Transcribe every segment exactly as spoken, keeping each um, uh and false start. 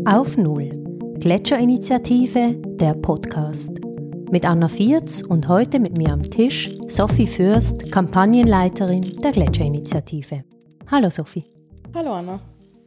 Auf Null, Gletscherinitiative, der Podcast. Mit Anna Vierz und heute mit mir am Tisch Sophie Fürst, Kampagnenleiterin der Gletscherinitiative. Hallo Sophie. Hallo Anna.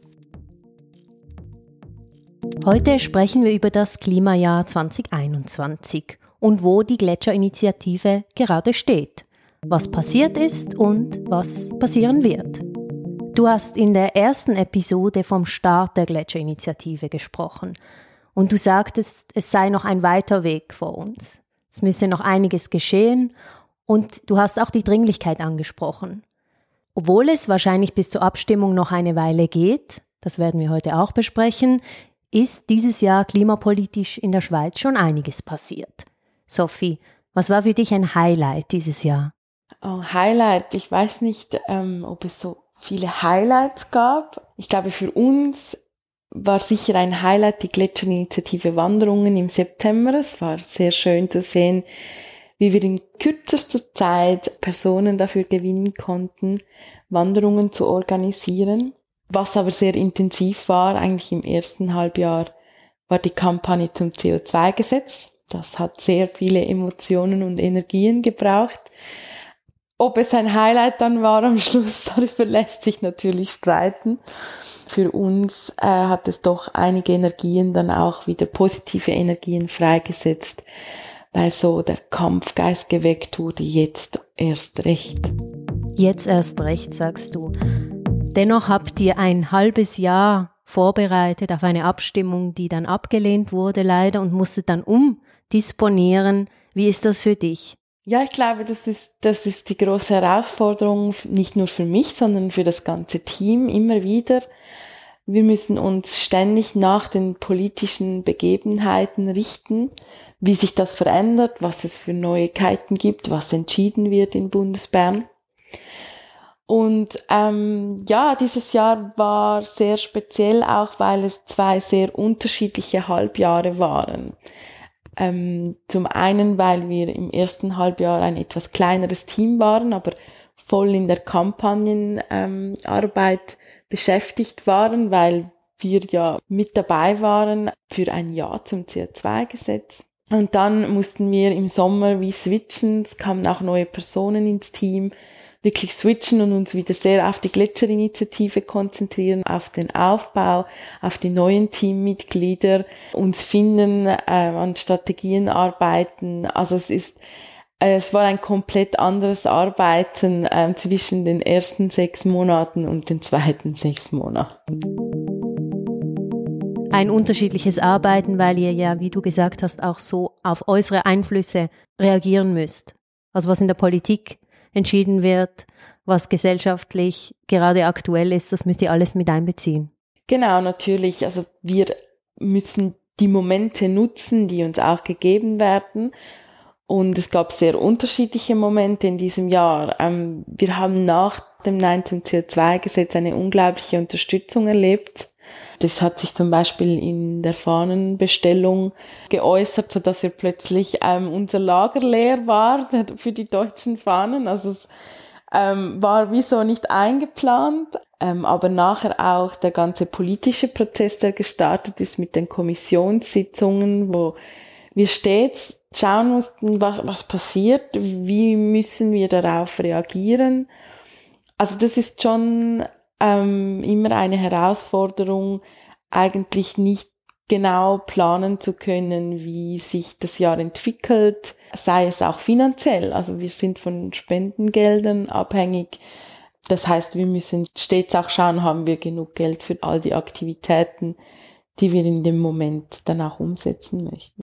Heute sprechen wir über das Klimajahr zwanzig einundzwanzig und wo die Gletscherinitiative gerade steht, was passiert ist und was passieren wird. Du hast in der ersten Episode vom Start der Gletscherinitiative gesprochen und du sagtest, es sei noch ein weiter Weg vor uns. Es müsse noch einiges geschehen und du hast auch die Dringlichkeit angesprochen. Obwohl es wahrscheinlich bis zur Abstimmung noch eine Weile geht, das werden wir heute auch besprechen, ist dieses Jahr klimapolitisch in der Schweiz schon einiges passiert. Sophie, was war für dich ein Highlight dieses Jahr? Oh, Highlight, ich weiß nicht, ähm, ob es so viele Highlights gab. Ich glaube, für uns war sicher ein Highlight die Gletscherinitiative Wanderungen im September. Es war sehr schön zu sehen, wie wir in kürzester Zeit Personen dafür gewinnen konnten, Wanderungen zu organisieren. Was aber sehr intensiv war, eigentlich im ersten Halbjahr, war die Kampagne zum C O zwei Gesetz. Das hat sehr viele Emotionen und Energien gebraucht. Ob es ein Highlight dann war am Schluss, darüber lässt sich natürlich streiten. Für uns äh, hat es doch einige Energien dann auch wieder positive Energien freigesetzt, weil so der Kampfgeist geweckt wurde, jetzt erst recht. Jetzt erst recht, sagst du. Dennoch habt ihr ein halbes Jahr vorbereitet auf eine Abstimmung, die dann abgelehnt wurde leider und musstet dann umdisponieren. Wie ist das für dich? Ja, ich glaube, das ist, das ist die große Herausforderung, nicht nur für mich, sondern für das ganze Team immer wieder. Wir müssen uns ständig nach den politischen Begebenheiten richten, wie sich das verändert, was es für Neuigkeiten gibt, was entschieden wird in Bundesbern. Und ähm, ja, dieses Jahr war sehr speziell, auch weil es zwei sehr unterschiedliche Halbjahre waren. Ähm, zum einen, weil wir im ersten Halbjahr ein etwas kleineres Team waren, aber voll in der Kampagnenarbeit ähm, beschäftigt waren, weil wir ja mit dabei waren für ein Ja zum C O zwei Gesetz. Und dann mussten wir im Sommer wie switchen, es kamen auch neue Personen ins Team, wirklich switchen und uns wieder sehr auf die Gletscherinitiative konzentrieren, auf den Aufbau, auf die neuen Teammitglieder, uns finden, äh, an Strategien arbeiten. Also es ist, äh, es war ein komplett anderes Arbeiten äh, zwischen den ersten sechs Monaten und den zweiten sechs Monaten. Ein unterschiedliches Arbeiten, weil ihr ja, wie du gesagt hast, auch so auf äußere Einflüsse reagieren müsst. Also was in der Politik entschieden wird, was gesellschaftlich gerade aktuell ist, das müsst ihr alles mit einbeziehen. Genau, natürlich. Also wir müssen die Momente nutzen, die uns auch gegeben werden. Und es gab sehr unterschiedliche Momente in diesem Jahr. Ähm, wir haben nach dem Nein zum C O zwei Gesetz eine unglaubliche Unterstützung erlebt. Das hat sich zum Beispiel in der Fahnenbestellung geäußert, so dass wir plötzlich ähm, unser Lager leer war für die deutschen Fahnen. Also es ähm, war wie so nicht eingeplant, ähm, aber nachher auch der ganze politische Prozess, der gestartet ist mit den Kommissionssitzungen, wo wir stets schauen mussten, was, was passiert, wie müssen wir darauf reagieren. Also das ist schon Ähm, immer eine Herausforderung, eigentlich nicht genau planen zu können, wie sich das Jahr entwickelt, sei es auch finanziell. Also wir sind von Spendengeldern abhängig. Das heißt, wir müssen stets auch schauen, haben wir genug Geld für all die Aktivitäten, die wir in dem Moment dann auch umsetzen möchten.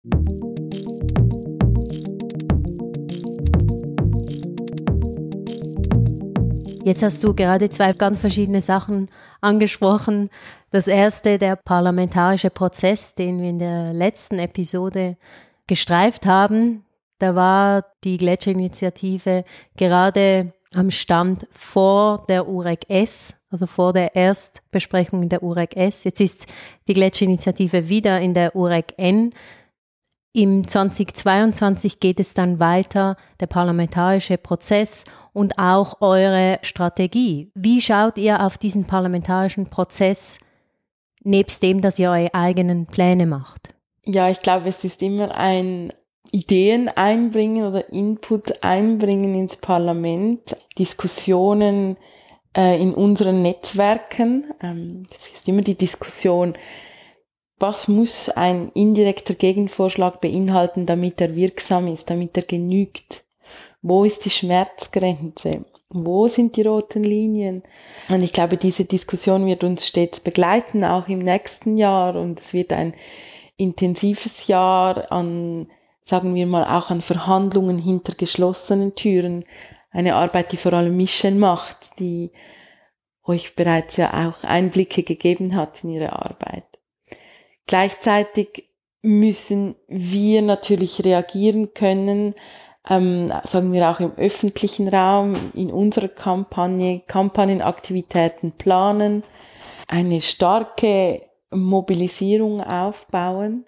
Jetzt hast du gerade zwei ganz verschiedene Sachen angesprochen. Das erste, der parlamentarische Prozess, den wir in der letzten Episode gestreift haben. Da war die Gletscherinitiative gerade am Stand vor der U R E C S, also vor der Erstbesprechung in der U R E C S. Jetzt ist die Gletscherinitiative wieder in der U R E C N. Im zweitausendzweiundzwanzig geht es dann weiter, der parlamentarische Prozess und auch eure Strategie. Wie schaut ihr auf diesen parlamentarischen Prozess nebst dem, dass ihr eure eigenen Pläne macht? Ja, ich glaube, es ist immer ein Ideen einbringen oder Input einbringen ins Parlament, Diskussionen äh, in unseren Netzwerken. Ähm, das ist immer die Diskussion, was muss ein indirekter Gegenvorschlag beinhalten, damit er wirksam ist, damit er genügt? Wo ist die Schmerzgrenze? Wo sind die roten Linien? Und ich glaube, diese Diskussion wird uns stets begleiten, auch im nächsten Jahr. Und es wird ein intensives Jahr an, sagen wir mal, auch an Verhandlungen hinter geschlossenen Türen. Eine Arbeit, die vor allem Michelle macht, die euch bereits ja auch Einblicke gegeben hat in ihre Arbeit. Gleichzeitig müssen wir natürlich reagieren können, ähm, sagen wir auch im öffentlichen Raum, in unserer Kampagne, Kampagnenaktivitäten planen, eine starke Mobilisierung aufbauen.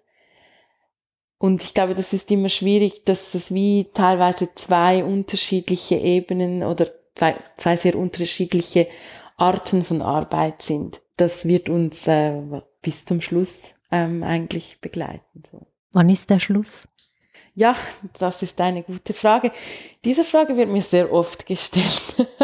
Und ich glaube, das ist immer schwierig, dass es wie teilweise zwei unterschiedliche Ebenen oder zwei, zwei sehr unterschiedliche Arten von Arbeit sind. Das wird uns äh, bis zum Schluss ähm, eigentlich begleiten. So. Wann ist der Schluss? Ja, das ist eine gute Frage. Diese Frage wird mir sehr oft gestellt.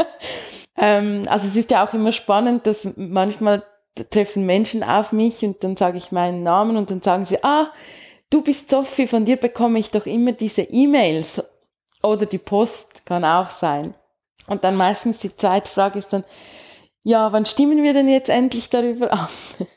ähm, also es ist ja auch immer spannend, dass manchmal treffen Menschen auf mich und dann sage ich meinen Namen und dann sagen sie, ah, du bist Sophie, von dir bekomme ich doch immer diese E-Mails oder die Post kann auch sein. Und dann meistens die zweite Frage ist dann, ja, wann stimmen wir denn jetzt endlich darüber ab?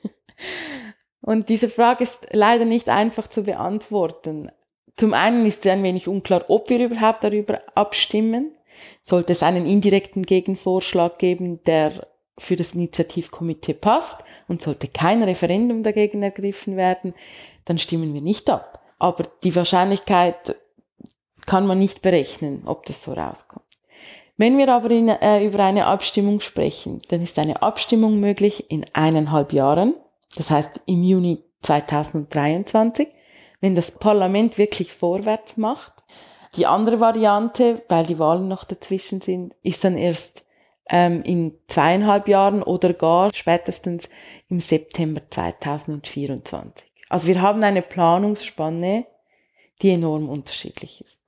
Und diese Frage ist leider nicht einfach zu beantworten. Zum einen ist es ein wenig unklar, ob wir überhaupt darüber abstimmen. Sollte es einen indirekten Gegenvorschlag geben, der für das Initiativkomitee passt und sollte kein Referendum dagegen ergriffen werden, dann stimmen wir nicht ab. Aber die Wahrscheinlichkeit kann man nicht berechnen, ob das so rauskommt. Wenn wir aber in, äh, über eine Abstimmung sprechen, dann ist eine Abstimmung möglich in eineinhalb Jahren, das heißt im Juni zweitausenddreiundzwanzig, wenn das Parlament wirklich vorwärts macht. Die andere Variante, weil die Wahlen noch dazwischen sind, ist dann erst ähm, in zweieinhalb Jahren oder gar spätestens im September zweitausendvierundzwanzig. Also wir haben eine Planungsspanne, die enorm unterschiedlich ist.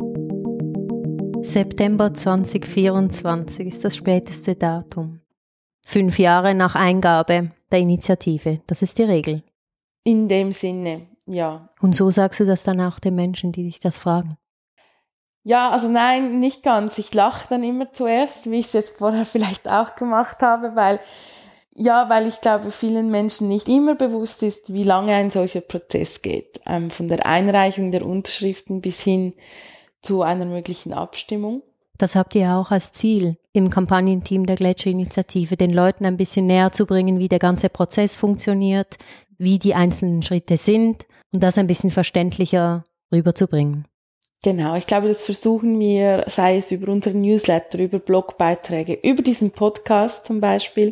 September zweitausendvierundzwanzig ist das späteste Datum. Fünf Jahre nach Eingabe der Initiative, das ist die Regel. In dem Sinne, ja. Und so sagst du das dann auch den Menschen, die dich das fragen? Ja, also nein, nicht ganz. Ich lache dann immer zuerst, wie ich es jetzt vorher vielleicht auch gemacht habe, weil, ja, weil ich glaube, vielen Menschen nicht immer bewusst ist, wie lange ein solcher Prozess geht. Ähm, von der Einreichung der Unterschriften bis hin zu einer möglichen Abstimmung. Das habt ihr auch als Ziel im Kampagnenteam der Gletscherinitiative, den Leuten ein bisschen näher zu bringen, wie der ganze Prozess funktioniert, wie die einzelnen Schritte sind und das ein bisschen verständlicher rüberzubringen. Genau, ich glaube, das versuchen wir, sei es über unseren Newsletter, über Blogbeiträge, über diesen Podcast zum Beispiel,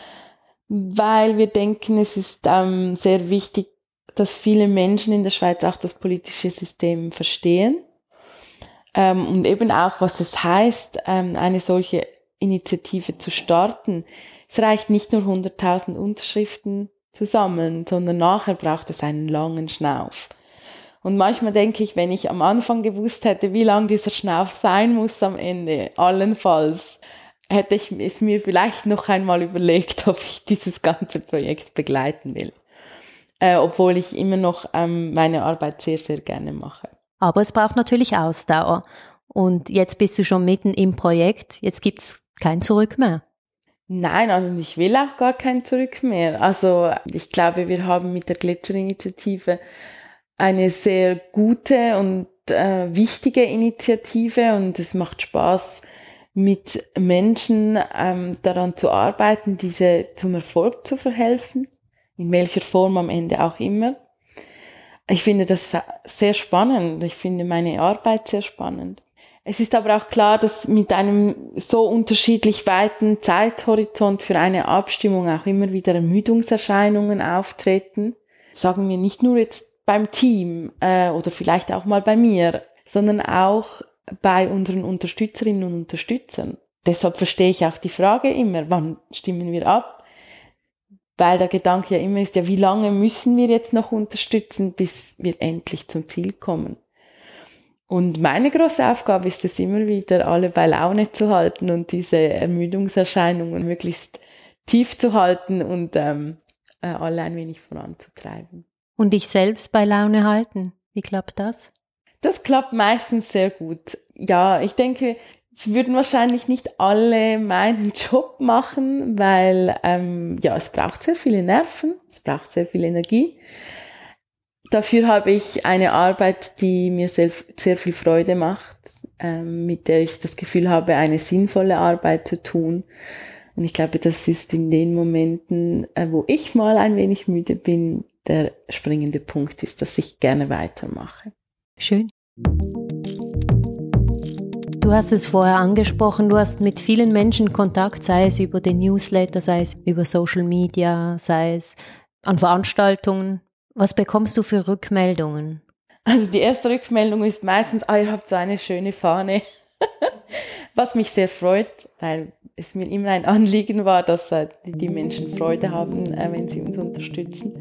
weil wir denken, es ist ähm, sehr wichtig, dass viele Menschen in der Schweiz auch das politische System verstehen. Ähm, und eben auch, was es heißt, ähm, eine solche Initiative zu starten. Es reicht nicht nur hunderttausend Unterschriften zu sammeln, sondern nachher braucht es einen langen Schnauf. Und manchmal denke ich, wenn ich am Anfang gewusst hätte, wie lang dieser Schnauf sein muss am Ende, allenfalls, hätte ich es mir vielleicht noch einmal überlegt, ob ich dieses ganze Projekt begleiten will. Äh, obwohl ich immer noch ähm, meine Arbeit sehr, sehr gerne mache. Aber es braucht natürlich Ausdauer. Und jetzt bist du schon mitten im Projekt. Jetzt gibt's kein Zurück mehr. Nein, also ich will auch gar kein Zurück mehr. Also ich glaube, wir haben mit der Gletscherinitiative eine sehr gute und äh, wichtige Initiative und es macht Spaß, mit Menschen ähm, daran zu arbeiten, diese zum Erfolg zu verhelfen, in welcher Form am Ende auch immer. Ich finde das sehr spannend. Ich finde meine Arbeit sehr spannend. Es ist aber auch klar, dass mit einem so unterschiedlich weiten Zeithorizont für eine Abstimmung auch immer wieder Ermüdungserscheinungen auftreten. Sagen wir nicht nur jetzt beim Team äh, oder vielleicht auch mal bei mir, sondern auch bei unseren Unterstützerinnen und Unterstützern. Deshalb verstehe ich auch die Frage immer, wann stimmen wir ab? weil der Gedanke ja immer ist, ja, wie lange müssen wir jetzt noch unterstützen, bis wir endlich zum Ziel kommen? Und meine große Aufgabe ist es immer wieder, alle bei Laune zu halten und diese Ermüdungserscheinungen möglichst tief zu halten und ähm, äh, alle ein wenig voranzutreiben. Und dich selbst bei Laune halten, wie klappt das? Das klappt meistens sehr gut. Ja, ich denke, es würden wahrscheinlich nicht alle meinen Job machen, weil ähm, ja, es braucht sehr viele Nerven, es braucht sehr viel Energie. Dafür habe ich eine Arbeit, die mir sehr, sehr viel Freude macht, ähm, mit der ich das Gefühl habe, eine sinnvolle Arbeit zu tun. Und ich glaube, das ist in den Momenten, äh, wo ich mal ein wenig müde bin, der springende Punkt ist, dass ich gerne weitermache. Schön. Du hast es vorher angesprochen, du hast mit vielen Menschen Kontakt, sei es über den Newsletter, sei es über Social Media, sei es an Veranstaltungen. Was bekommst du für Rückmeldungen? Also die erste Rückmeldung ist meistens, ah, ihr habt so eine schöne Fahne, was mich sehr freut, weil es mir immer ein Anliegen war, dass äh, die, die Menschen Freude haben, äh, wenn sie uns unterstützen.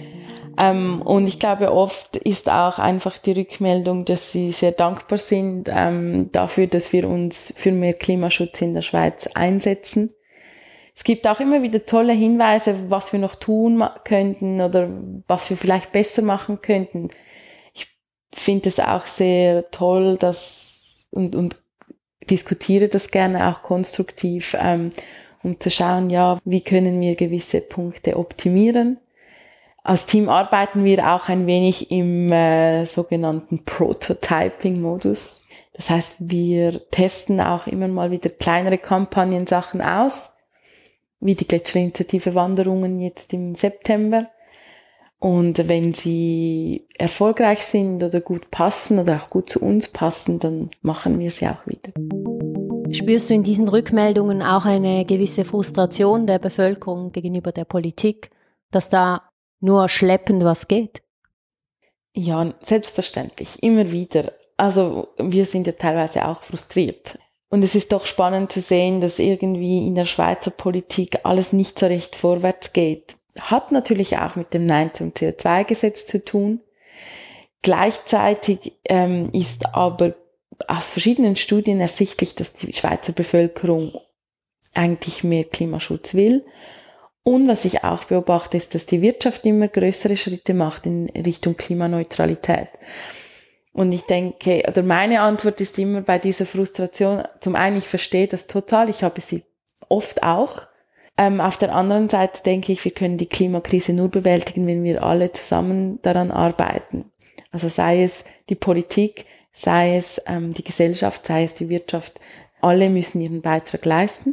Ähm, und ich glaube, oft ist auch einfach die Rückmeldung, dass sie sehr dankbar sind ähm, dafür, dass wir uns für mehr Klimaschutz in der Schweiz einsetzen. Es gibt auch immer wieder tolle Hinweise, was wir noch tun könnten oder was wir vielleicht besser machen könnten. Ich finde es auch sehr toll, dass und, und diskutiere das gerne auch konstruktiv, ähm, um zu schauen, ja, wie können wir gewisse Punkte optimieren. Als Team arbeiten wir auch ein wenig im äh, sogenannten Prototyping-Modus. Das heißt, wir testen auch immer mal wieder kleinere Kampagnensachen aus, wie die Gletscherinitiative Wanderungen jetzt im September. Und wenn sie erfolgreich sind oder gut passen oder auch gut zu uns passen, dann machen wir sie auch wieder. Spürst du in diesen Rückmeldungen auch eine gewisse Frustration der Bevölkerung gegenüber der Politik, dass da nur schleppend was geht? Ja, selbstverständlich, immer wieder. Also wir sind ja teilweise auch frustriert. Und es ist doch spannend zu sehen, dass irgendwie in der Schweizer Politik alles nicht so recht vorwärts geht. Hat natürlich auch mit dem Nein zum C O zwei Gesetz zu tun. Gleichzeitig ähm, ist aber aus verschiedenen Studien ersichtlich, dass die Schweizer Bevölkerung eigentlich mehr Klimaschutz will. Und was ich auch beobachte, ist, dass die Wirtschaft immer größere Schritte macht in Richtung Klimaneutralität. Und ich denke, oder meine Antwort ist immer bei dieser Frustration, zum einen, ich verstehe das total, ich habe sie oft auch. Ähm, auf der anderen Seite denke ich, wir können die Klimakrise nur bewältigen, wenn wir alle zusammen daran arbeiten. Also sei es die Politik, sei es ähm, die Gesellschaft, sei es die Wirtschaft, alle müssen ihren Beitrag leisten.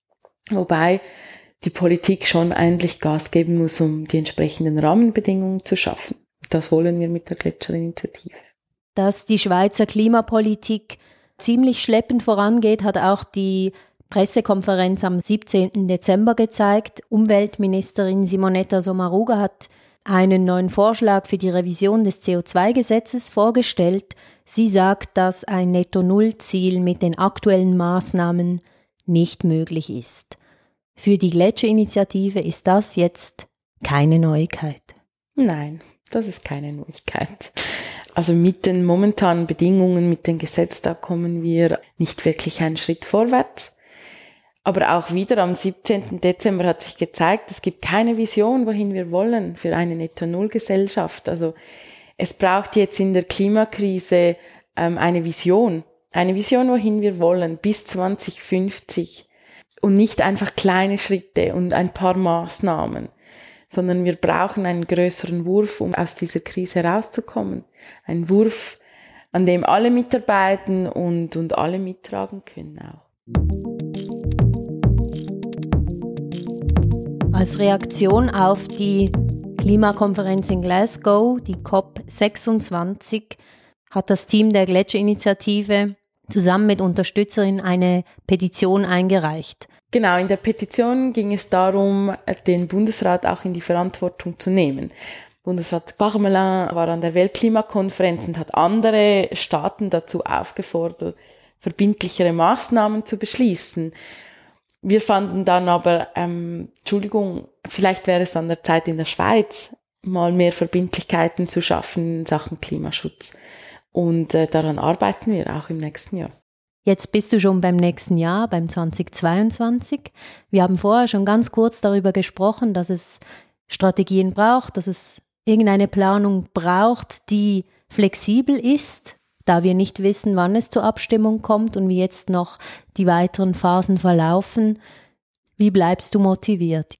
Wobei die Politik schon eigentlich Gas geben muss, um die entsprechenden Rahmenbedingungen zu schaffen. Das wollen wir mit der Gletscherinitiative. Dass die Schweizer Klimapolitik ziemlich schleppend vorangeht, hat auch die Pressekonferenz am siebzehnten Dezember gezeigt. Umweltministerin Simonetta Sommaruga hat einen neuen Vorschlag für die Revision des C O zwei Gesetzes vorgestellt. Sie sagt, dass ein Netto-Null-Ziel mit den aktuellen Maßnahmen nicht möglich ist. Für die Gletscherinitiative ist das jetzt keine Neuigkeit. Nein, das ist keine Neuigkeit. Also mit den momentanen Bedingungen, mit dem Gesetz, da kommen wir nicht wirklich einen Schritt vorwärts. Aber auch wieder am siebzehnten Dezember hat sich gezeigt, es gibt keine Vision, wohin wir wollen für eine Netto-Null-Gesellschaft. Also es braucht jetzt in der Klimakrise ähm, eine Vision. Eine Vision, wohin wir wollen, bis zwanzig fünfzig. Und nicht einfach kleine Schritte und ein paar Maßnahmen, sondern wir brauchen einen größeren Wurf, um aus dieser Krise herauszukommen. Ein Wurf, an dem alle mitarbeiten und, und alle mittragen können auch. Als Reaktion auf die Klimakonferenz in Glasgow, die COP sechsundzwanzig, hat das Team der Gletscherinitiative zusammen mit Unterstützerinnen eine Petition eingereicht. Genau, in der Petition ging es darum, den Bundesrat auch in die Verantwortung zu nehmen. Bundesrat Parmelin war an der Weltklimakonferenz und hat andere Staaten dazu aufgefordert, verbindlichere Maßnahmen zu beschließen. Wir fanden dann aber, ähm, Entschuldigung, vielleicht wäre es an der Zeit in der Schweiz, mal mehr Verbindlichkeiten zu schaffen in Sachen Klimaschutz. Und äh, daran arbeiten wir auch im nächsten Jahr. Jetzt bist du schon beim nächsten Jahr, beim zweitausendzweiundzwanzig. Wir haben vorher schon ganz kurz darüber gesprochen, dass es Strategien braucht, dass es irgendeine Planung braucht, die flexibel ist, da wir nicht wissen, wann es zur Abstimmung kommt und wie jetzt noch die weiteren Phasen verlaufen. Wie bleibst du motiviert?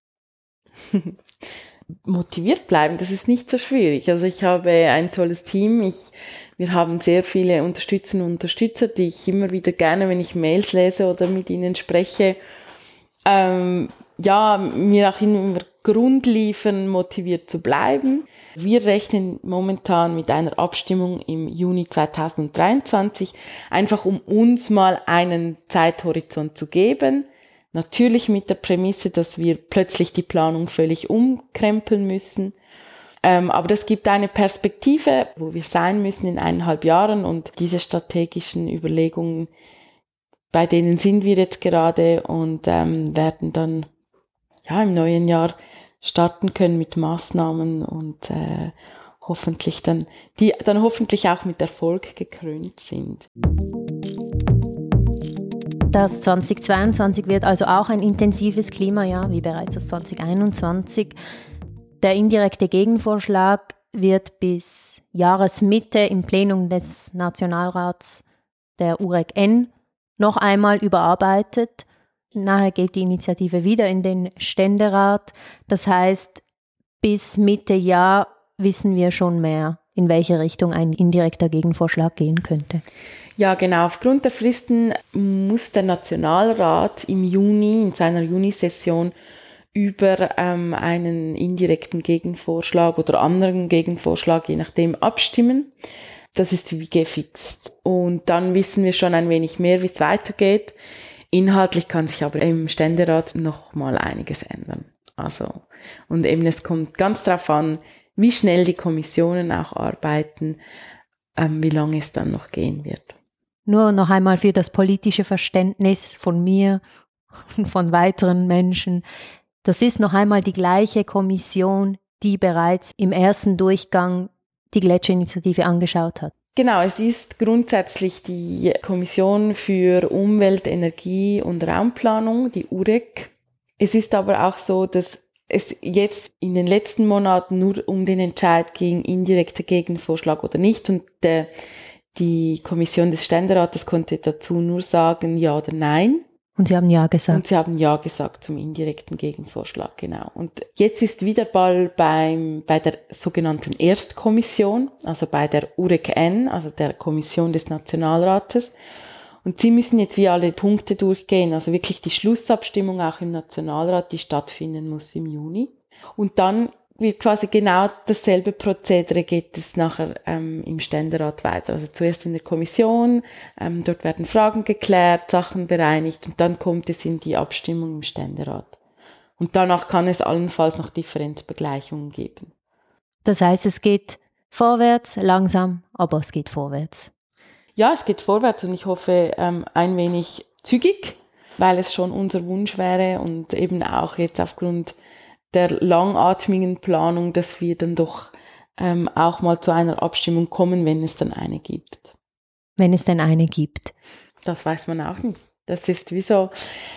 Motiviert bleiben, das ist nicht so schwierig. Also ich habe ein tolles Team. Ich, wir haben sehr viele Unterstützerinnen und Unterstützer, die ich immer wieder gerne, wenn ich Mails lese oder mit ihnen spreche, ähm, ja, mir auch immer Grund liefern, motiviert zu bleiben. Wir rechnen momentan mit einer Abstimmung im Juni zweitausenddreiundzwanzig, einfach um uns mal einen Zeithorizont zu geben. Natürlich mit der Prämisse, dass wir plötzlich die Planung völlig umkrempeln müssen. Ähm, aber das gibt eine Perspektive, wo wir sein müssen in eineinhalb Jahren. Und diese strategischen Überlegungen, bei denen sind wir jetzt gerade und ähm, werden dann ja im neuen Jahr starten können mit Maßnahmen und äh, hoffentlich dann, die dann hoffentlich auch mit Erfolg gekrönt sind. Das zweitausendzweiundzwanzig wird also auch ein intensives Klimajahr, wie bereits das zweitausendeinundzwanzig. Der indirekte Gegenvorschlag wird bis Jahresmitte im Plenum des Nationalrats der U R E C N noch einmal überarbeitet. Nachher geht die Initiative wieder in den Ständerat. Das heißt, bis Mitte Jahr wissen wir schon mehr, in welche Richtung ein indirekter Gegenvorschlag gehen könnte. Ja, genau. Aufgrund der Fristen muss der Nationalrat im Juni, in seiner Junisession, über ähm, einen indirekten Gegenvorschlag oder anderen Gegenvorschlag, je nachdem, abstimmen. Das ist wie gefixt. Und dann wissen wir schon ein wenig mehr, wie es weitergeht. Inhaltlich kann sich aber im Ständerat noch mal einiges ändern. Also, und eben es kommt ganz darauf an, wie schnell die Kommissionen auch arbeiten, ähm, wie lange es dann noch gehen wird. Nur noch einmal für das politische Verständnis von mir und von weiteren Menschen. Das ist noch einmal die gleiche Kommission, die bereits im ersten Durchgang die Gletscherinitiative angeschaut hat. Genau, es ist grundsätzlich die Kommission für Umwelt, Energie und Raumplanung, die U R E C. Es ist aber auch so, dass es jetzt in den letzten Monaten nur um den Entscheid ging, indirekter Gegenvorschlag oder nicht. Und der Die Kommission des Ständerates konnte dazu nur sagen, ja oder nein. Und Sie haben ja gesagt. Und Sie haben ja gesagt zum indirekten Gegenvorschlag, genau. Und jetzt ist wieder Ball beim, bei der sogenannten Erstkommission, also bei der U R E C N, also der Kommission des Nationalrates. Und Sie müssen jetzt wie alle Punkte durchgehen, also wirklich die Schlussabstimmung auch im Nationalrat, die stattfinden muss im Juni. Und dann wird quasi genau dasselbe Prozedere geht es nachher ähm, im Ständerat weiter. Also zuerst in der Kommission, ähm, dort werden Fragen geklärt, Sachen bereinigt und dann kommt es in die Abstimmung im Ständerat. Und danach kann es allenfalls noch Differenzbegleichungen geben. Das heißt, es geht vorwärts, langsam, aber es geht vorwärts. Ja, es geht vorwärts und ich hoffe ähm, ein wenig zügig, weil es schon unser Wunsch wäre und eben auch jetzt aufgrund der langatmigen Planung, dass wir dann doch ähm, auch mal zu einer Abstimmung kommen, wenn es dann eine gibt. Wenn es denn eine gibt. Das weiß man auch nicht. Das ist wie so,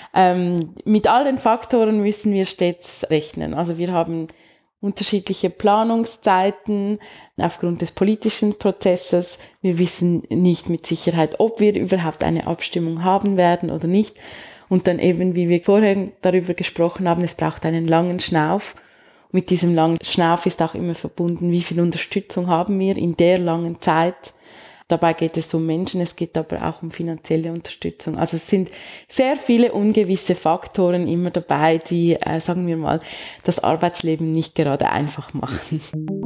ähm, mit all den Faktoren müssen wir stets rechnen. Also wir haben unterschiedliche Planungszeiten aufgrund des politischen Prozesses. Wir wissen nicht mit Sicherheit, ob wir überhaupt eine Abstimmung haben werden oder nicht. Und dann eben, wie wir vorher darüber gesprochen haben, es braucht einen langen Schnauf. Mit diesem langen Schnauf ist auch immer verbunden, wie viel Unterstützung haben wir in der langen Zeit. Dabei geht es um Menschen, es geht aber auch um finanzielle Unterstützung. Also es sind sehr viele ungewisse Faktoren immer dabei, die, äh, sagen wir mal, das Arbeitsleben nicht gerade einfach machen.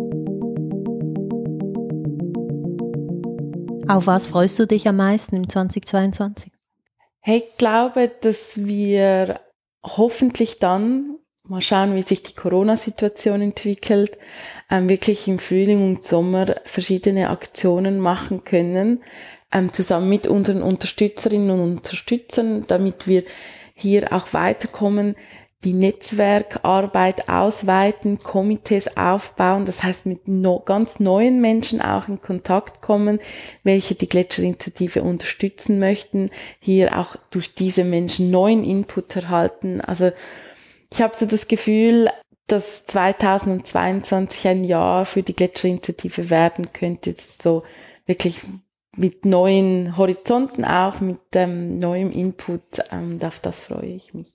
Auf was freust du dich am meisten im zweitausendzweiundzwanzig? Hey, ich glaube, dass wir hoffentlich dann, mal schauen, wie sich die Corona-Situation entwickelt, ähm, wirklich im Frühling und Sommer verschiedene Aktionen machen können, ähm, zusammen mit unseren Unterstützerinnen und Unterstützern, damit wir hier auch weiterkommen, die Netzwerkarbeit ausweiten, Komitees aufbauen, das heißt mit no, ganz neuen Menschen auch in Kontakt kommen, welche die Gletscherinitiative unterstützen möchten, hier auch durch diese Menschen neuen Input erhalten. Also ich habe so das Gefühl, dass zweitausendzweiundzwanzig ein Jahr für die Gletscherinitiative werden könnte, jetzt so wirklich mit neuen Horizonten auch, mit ähm, neuem Input, ähm, auf das freue ich mich.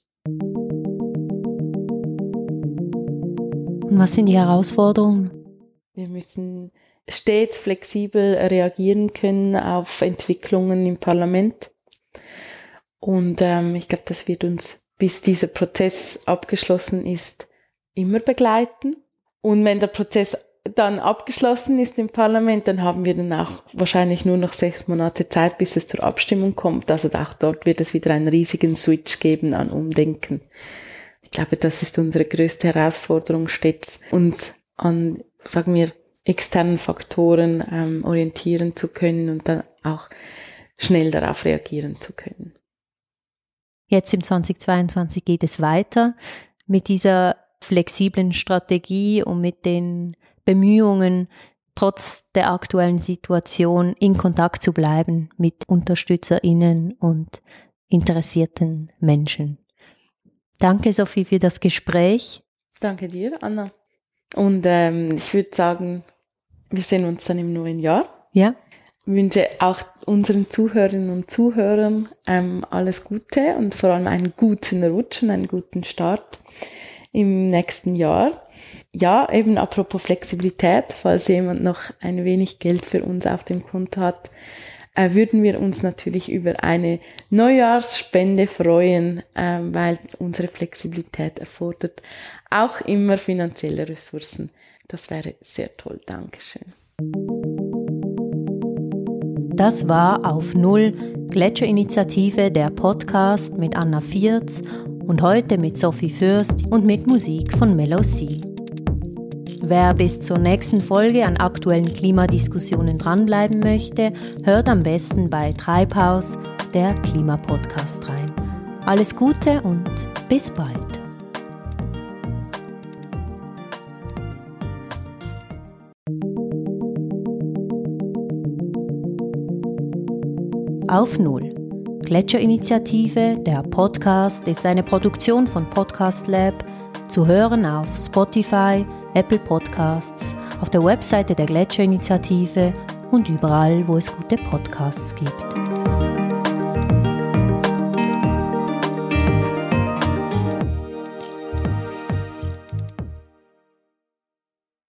Und was sind die Herausforderungen? Wir müssen stets flexibel reagieren können auf Entwicklungen im Parlament. Und ähm, ich glaube, das wird uns, bis dieser Prozess abgeschlossen ist, immer begleiten. Und wenn der Prozess dann abgeschlossen ist im Parlament, dann haben wir dann auch wahrscheinlich nur noch sechs Monate Zeit, bis es zur Abstimmung kommt. Also auch dort wird es wieder einen riesigen Switch geben an Umdenken. Ich glaube, das ist unsere größte Herausforderung, stets uns an, sagen wir, externen Faktoren ähm, orientieren zu können und dann auch schnell darauf reagieren zu können. Jetzt im zweitausendzweiundzwanzig geht es weiter mit dieser flexiblen Strategie und mit den Bemühungen, trotz der aktuellen Situation in Kontakt zu bleiben mit UnterstützerInnen und interessierten Menschen. Danke, Sophie, für das Gespräch. Danke dir, Anna. Und ähm, ich würde sagen, wir sehen uns dann im neuen Jahr. Ja. Ich wünsche auch unseren Zuhörerinnen und Zuhörern ähm, alles Gute und vor allem einen guten Rutsch und einen guten Start im nächsten Jahr. Ja, eben apropos Flexibilität, falls jemand noch ein wenig Geld für uns auf dem Konto hat, äh, würden wir uns natürlich über eine Neujahrsspende freuen, äh, weil unsere Flexibilität erfordert auch immer finanzielle Ressourcen. Das wäre sehr toll. Dankeschön. Das war Auf Null, Gletscherinitiative, der Podcast mit Anna Viertz und heute mit Sophie Fürst und mit Musik von Mellow C. Wer bis zur nächsten Folge an aktuellen Klimadiskussionen dranbleiben möchte, hört am besten bei Treibhaus, der Klimapodcast, rein. Alles Gute und bis bald. Auf Null. Gletscherinitiative, der Podcast, ist eine Produktion von Podcast Lab, zu hören auf Spotify, Apple Podcasts, auf der Webseite der Gletscherinitiative und überall, wo es gute Podcasts gibt.